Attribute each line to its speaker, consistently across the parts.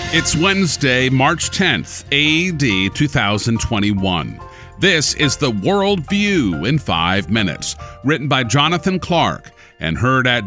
Speaker 1: It's Wednesday, March 10th, AD 2021. This is the World View in 5 minutes, written by Jonathan Clark and heard at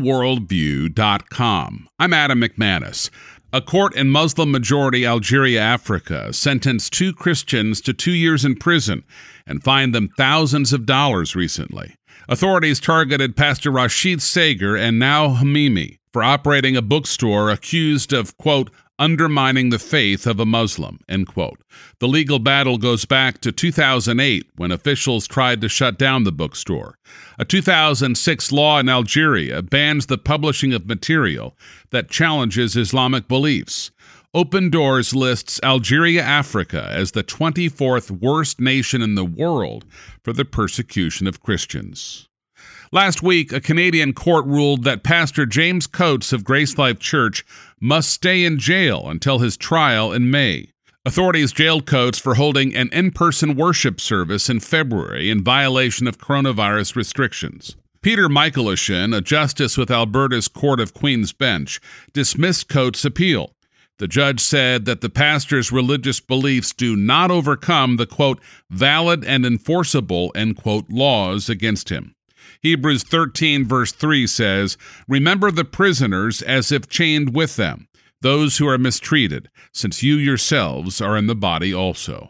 Speaker 1: theworldview.com. I'm Adam McManus. A court in Muslim-majority Algeria, Africa, sentenced 2 Christians to 2 years in prison and fined them thousands of dollars recently. Authorities targeted Pastor Rashid Sager and Now Hamimi for operating a bookstore accused of, quote, undermining the faith of a Muslim, end quote. The legal battle goes back to 2008 when officials tried to shut down the bookstore. A 2006 law in Algeria bans the publishing of material that challenges Islamic beliefs. Open Doors lists Algeria, Africa as the 24th worst nation in the world for the persecution of Christians. Last week, a Canadian court ruled that Pastor James Coates of Grace Life Church must stay in jail until his trial in May. Authorities jailed Coates for holding an in-person worship service in February in violation of coronavirus restrictions. Peter Michaelishin, a justice with Alberta's Court of Queen's Bench, dismissed Coates' appeal. The judge said that the pastor's religious beliefs do not overcome the, quote, valid and enforceable, end quote, laws against him. Hebrews 13, verse 3 says, remember the prisoners as if chained with them, those who are mistreated, since you yourselves are in the body also.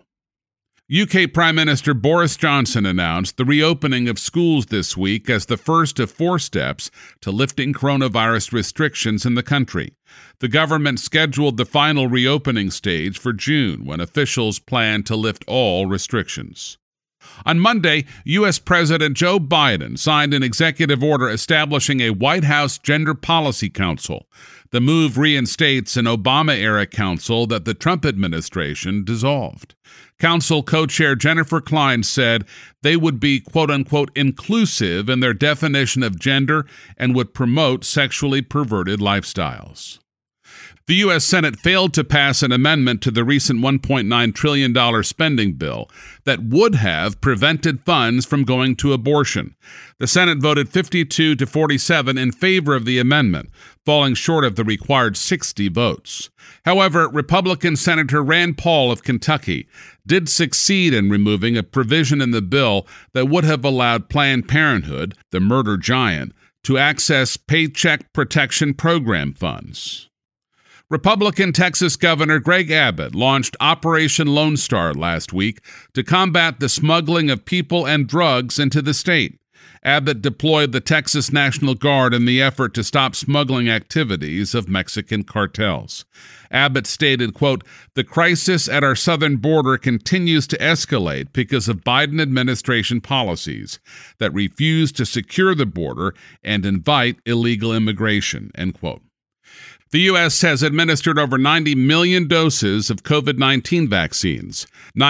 Speaker 1: UK Prime Minister Boris Johnson announced the reopening of schools this week as the first of 4 steps to lifting coronavirus restrictions in the country. The government scheduled the final reopening stage for June, when officials plan to lift all restrictions. On Monday, U.S. President Joe Biden signed an executive order establishing a White House Gender Policy Council. The move reinstates an Obama-era council that the Trump administration dissolved. Council co-chair Jennifer Klein said they would be, quote-unquote, inclusive in their definition of gender and would promote sexually perverted lifestyles. The U.S. Senate failed to pass an amendment to the recent $1.9 trillion spending bill that would have prevented funds from going to abortion. The Senate voted 52 to 47 in favor of the amendment, falling short of the required 60 votes. However, Republican Senator Rand Paul of Kentucky did succeed in removing a provision in the bill that would have allowed Planned Parenthood, the murder giant, to access Paycheck Protection Program funds. Republican Texas Governor Greg Abbott launched Operation Lone Star last week to combat the smuggling of people and drugs into the state. Abbott deployed the Texas National Guard in the effort to stop smuggling activities of Mexican cartels. Abbott stated, quote, the crisis at our southern border continues to escalate because of Biden administration policies that refuse to secure the border and invite illegal immigration, end quote. The U.S. has administered over 90 million doses of COVID-19 vaccines.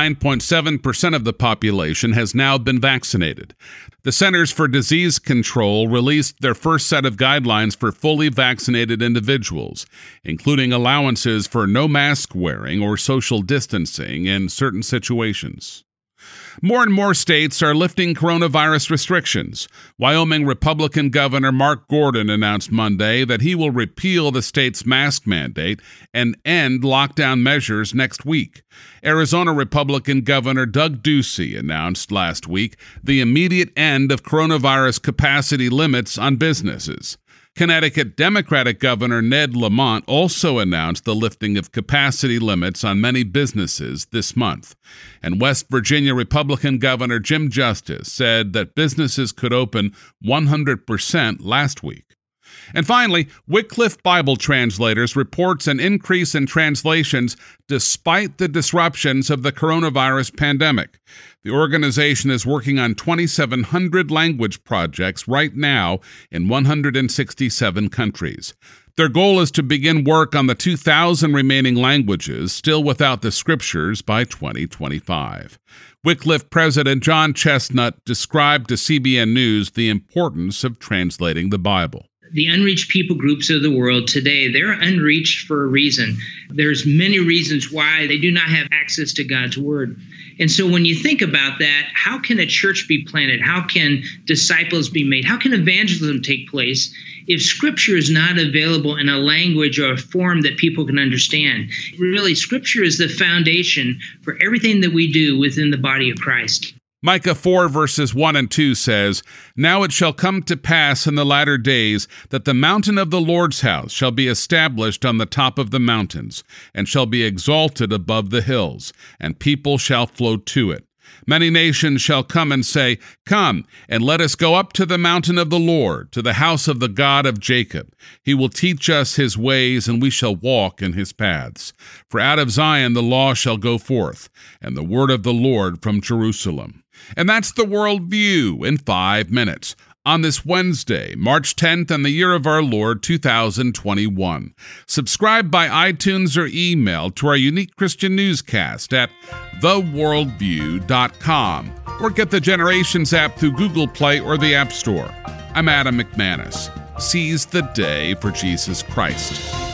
Speaker 1: 9.7% of the population has now been vaccinated. The Centers for Disease Control released their first set of guidelines for fully vaccinated individuals, including allowances for no mask wearing or social distancing in certain situations. More and more states are lifting coronavirus restrictions. Wyoming Republican Governor Mark Gordon announced Monday that he will repeal the state's mask mandate and end lockdown measures next week. Arizona Republican Governor Doug Ducey announced last week the immediate end of coronavirus capacity limits on businesses. Connecticut Democratic Governor Ned Lamont also announced the lifting of capacity limits on many businesses this month. And West Virginia Republican Governor Jim Justice said that businesses could open 100% last week. And finally, Wycliffe Bible Translators reports an increase in translations despite the disruptions of the coronavirus pandemic. The organization is working on 2,700 language projects right now in 167 countries. Their goal is to begin work on the 2,000 remaining languages still without the scriptures by 2025. Wycliffe President John Chestnut described to CBN News the importance of translating the Bible.
Speaker 2: The unreached people groups of the world today, they're unreached for a reason. There's many reasons why they do not have access to God's Word. And so when you think about that, how can a church be planted? How can disciples be made? How can evangelism take place if Scripture is not available in a language or a form that people can understand? Really, Scripture is the foundation for everything that we do within the body of Christ.
Speaker 1: Micah 4 verses 1 and 2 says, "Now it shall come to pass in the latter days that the mountain of the Lord's house shall be established on the top of the mountains, and shall be exalted above the hills, and people shall flow to it. Many nations shall come and say, Come, and let us go up to the mountain of the Lord, to the house of the God of Jacob. He will teach us his ways, and we shall walk in his paths. For out of Zion the law shall go forth, and the word of the Lord from Jerusalem." And that's the World View in 5 minutes on this Wednesday, March 10th, and the year of our Lord, 2021. Subscribe by iTunes or email to our unique Christian newscast at theworldview.com, or get the Generations app through Google Play or the App Store. I'm Adam McManus. Seize the day for Jesus Christ.